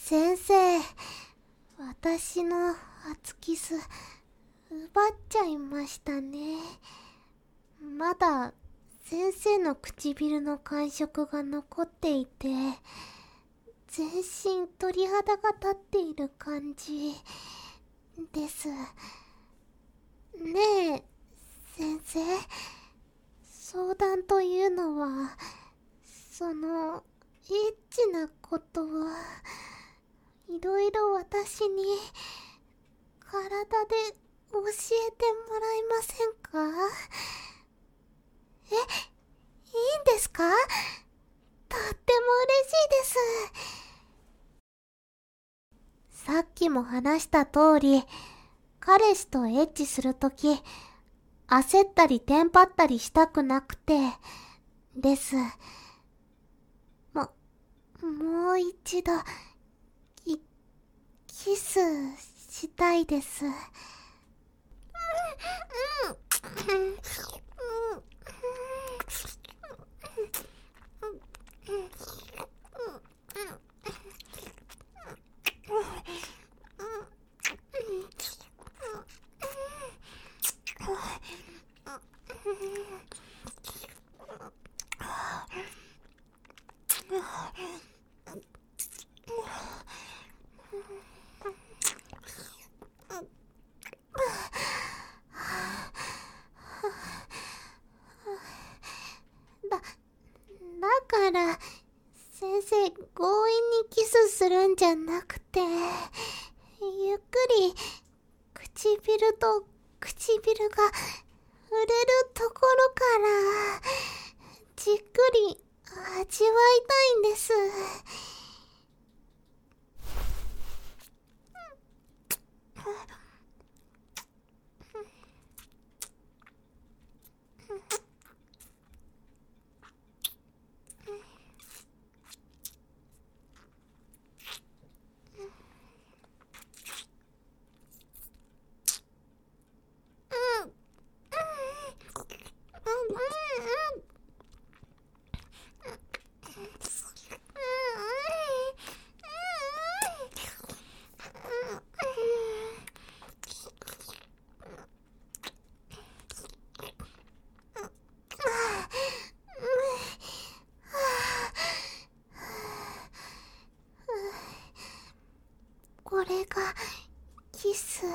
先生、私の初キス、奪っちゃいましたね。まだ、先生の唇の感触が残っていて、全身鳥肌が立っている感じです。ねえ、先生、相談というのは、エッチなことはいろいろ私に体で教えてもらえませんか？いいんですか？とっても嬉しいです。さっきも話した通り、彼氏とエッチするとき、焦ったりテンパったりしたくなくて、です。もう一度、キスしたいです。だから、先生、強引にキスするんじゃなくて、ゆっくり、唇と唇が触れるところから、じっくり味わいたいんです。これがキス。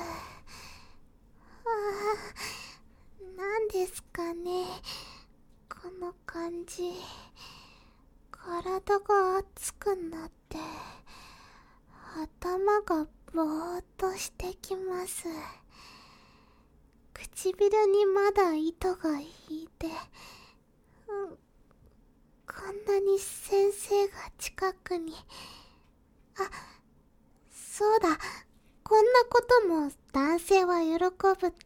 なんですかね、この感じ。体が熱くなって頭がぼーっとしてきます。唇にまだ糸が引いて、こんなに先生が近くに。そうだ、こんなことも男性は喜ぶって。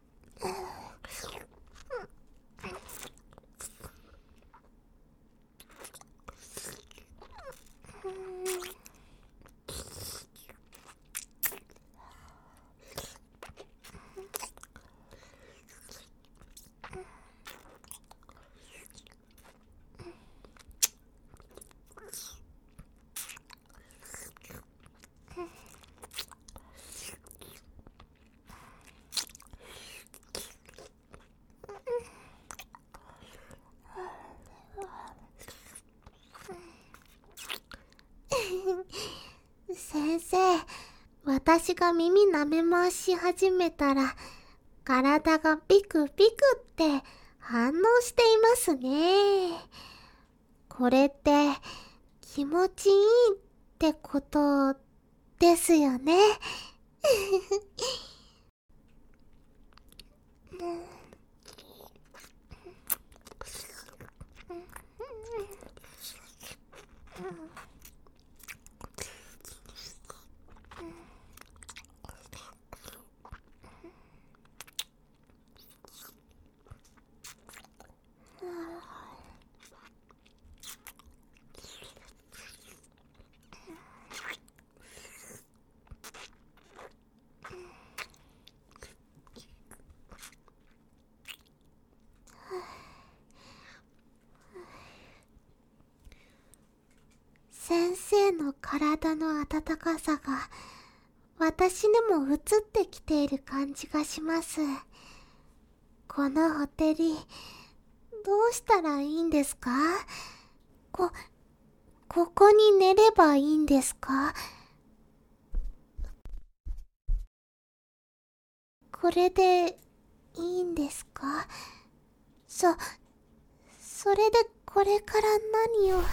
先生、私が耳舐め回し始めたら、体がピクピクって反応していますね。これって気持ちいいってことですよね。 の体の温かさが私にも移ってきている感じがします。このほてり、どうしたらいいんですか？ここに寝ればいいんですか？これでいいんですか？それでこれから何を。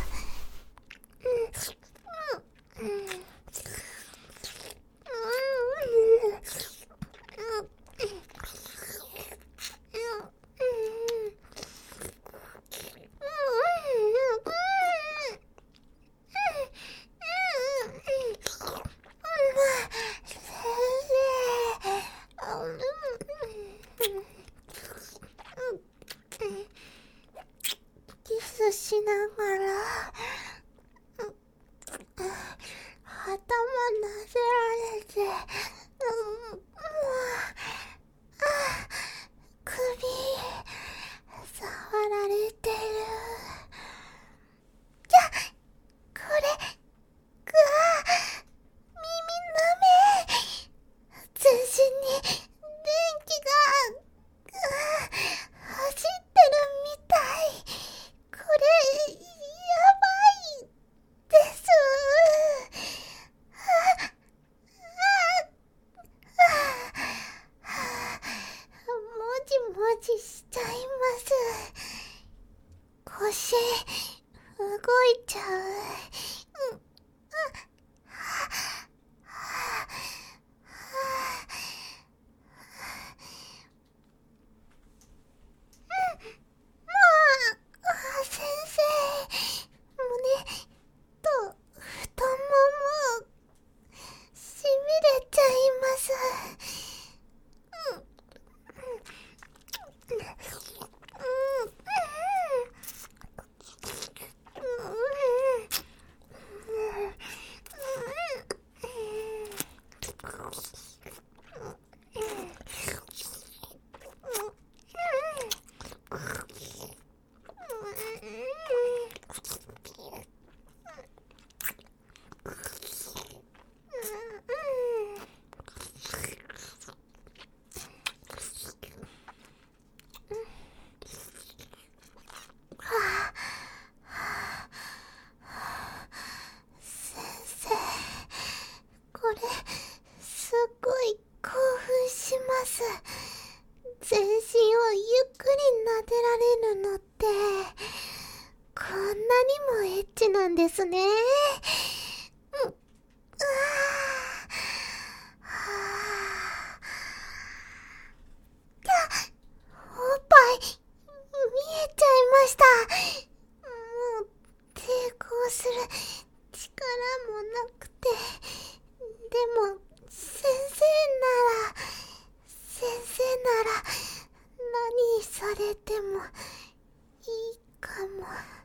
キスしながら頭なでられて、首触られてる。じゃ、これぐ耳なめ、全身に電気が走ってるみたい。これやばいです。もじもじしちゃいます。腰動いちゃう。先生、胸と太ももしびれちゃいます。先生、これすっごい興奮します。全身をゆっくり撫でられるのってこんなにもエッチなんですね。おっぱい見えちゃいました。もう抵抗する力もなくて、でも先生なら何されてもいいかも。